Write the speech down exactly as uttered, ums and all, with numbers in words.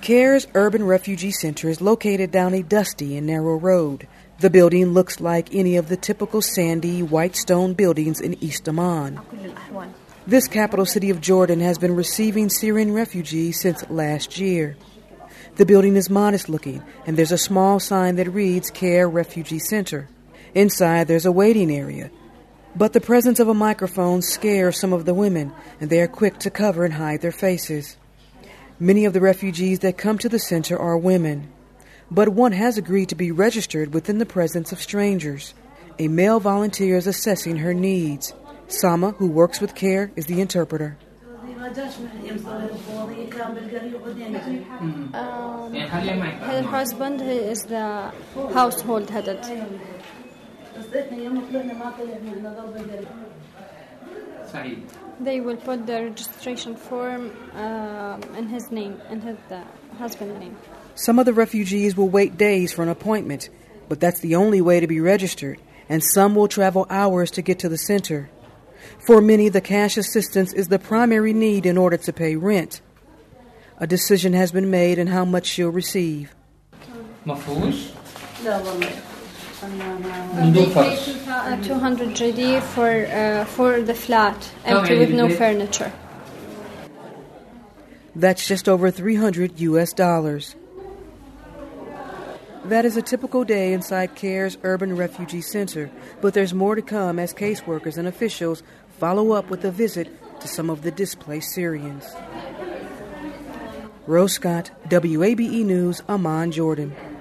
CARE's Urban Refugee Center is located down a dusty and narrow road. The building looks like any of the typical sandy, white stone buildings in East Amman. This capital city of Jordan has been receiving Syrian refugees since last year. The building is modest looking, and there's a small sign that reads CARE Refugee Center. Inside, there's a waiting area. But the presence of a microphone scares some of the women, and they are quick to cover and hide their faces. Many of the refugees that come to the center are women, but one has agreed to be registered within the presence of strangers. A male volunteer is assessing her needs. Sama, who works with CARE, is the interpreter. Um, her husband is the household headed. They will put the registration form um, in his name, in his uh, husband's name. Some of the refugees will wait days for an appointment, but that's the only way to be registered, and some will travel hours to get to the center. For many, the cash assistance is the primary need in order to pay rent. A decision has been made on how much she'll receive. They pay two hundred J D for uh, for the flat, empty with no furniture. That's just over three hundred U S dollars. That is a typical day inside CARE's Urban Refugee Center, but there's more to come as caseworkers and officials follow up with a visit to some of the displaced Syrians. Rose Scott, W A B E News, Amman, Jordan.